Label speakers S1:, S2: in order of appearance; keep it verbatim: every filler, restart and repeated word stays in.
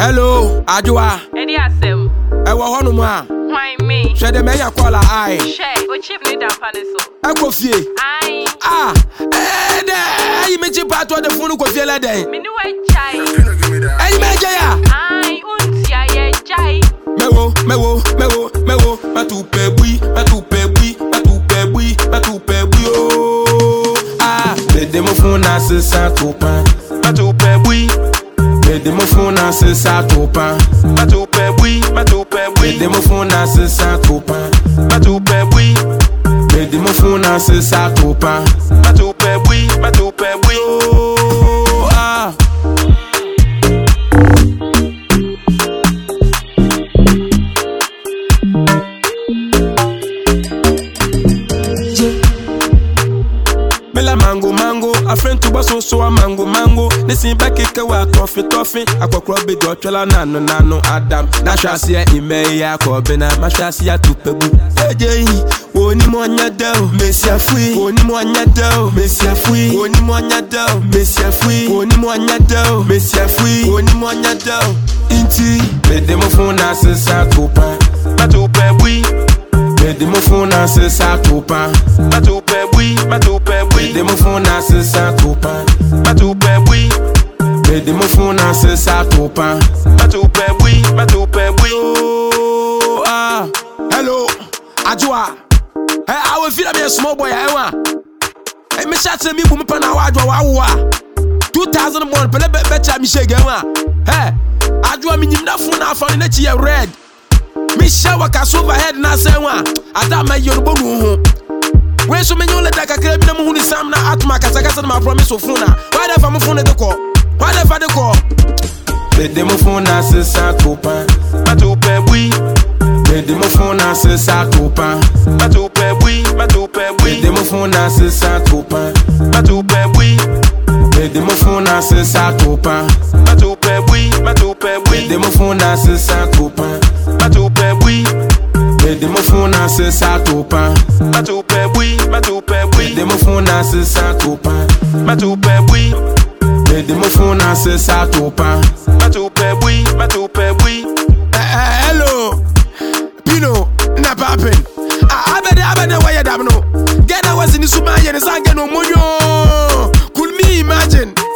S1: Hello, Ajua.
S2: Eddie Asem.
S1: I wa honu ma.
S2: Why me?
S1: Share the meya call ai.
S2: Share. O chief need that paniso.
S1: Eko fie.
S2: Aye.
S1: Ah. Eh de. You meji part of the phone ko fie la den.
S2: Me ni we chai.
S1: Eh me ya.
S2: Aye, untia ye chai.
S1: Mewo, mewo, mewo, mewo. Matupe bui, matupe bui, matupe bui, matupe bui. Oh. Ah. Le demo phone na sa topa. Matupe bui. Le demo phone na sa topa. Matupe bui, matupe bui. Le demo phone na sa topa. Matupe bui. Le demo phone na sa topa. Matupe bui, matupe bui. Oh. Ah. Bella mango mango, a friend to basso so a mango mango. Listen back it wa toffee toffee. Aqua club be do chola nano nano Adam. Na shasia ime ya ko bena ma shasia tupebu. Eje oni mo anya do, mesia fui. Oni mo anya do, mesia fui. Oni mo anya do, mesia fui. Oni mo anya do, mesia fui. Oni mo anya do. Inti, me demo phone na se sa topa. Matupe bui. Me demo phone na se sa topa. Matupe bui, matupe bui. Me demo phone na se sa topa. Matupe bui. Me demo phone na se sa topa. Matupe bui, matupe bui. Oh ah. Hello, Ajua. Hey, I will feel like a small boy. I want. Hey, me chat to me bu me pa na wa Ajua wa wa. two thousand one, pele be be cha mi shege wa. Hey, Ajua mi nyim na phone na phone na chi red. Me shower cast overhead na say one. Adama yorubo nu ho. When so many let that kakra bi na mu hu ni sam na atma kasa kasa na promise ofuna. Why the fam phone de call? Why the fa de call? Le demo phone na se sa topa. Matupe bui. Le demo phone na se sa topa. Matupe bui, matupe bui. Le demo phone na se sa topa. Matupe bui. Le demo phone na se sa topa. Matupe bui, matupe bui. Le demo phone na se sa topa. Matupe bui. Le demo phone na se sa topa. Matupe bui, matupe bui. Le demo phone na se sa topa. Matupe bui. Le demo phone na se sa topa. Matupe bui, matupe bui. Hello, Pino, na papin. Abede abede waya damno. Get I was in the suma yen sange no monyo. Could me imagine?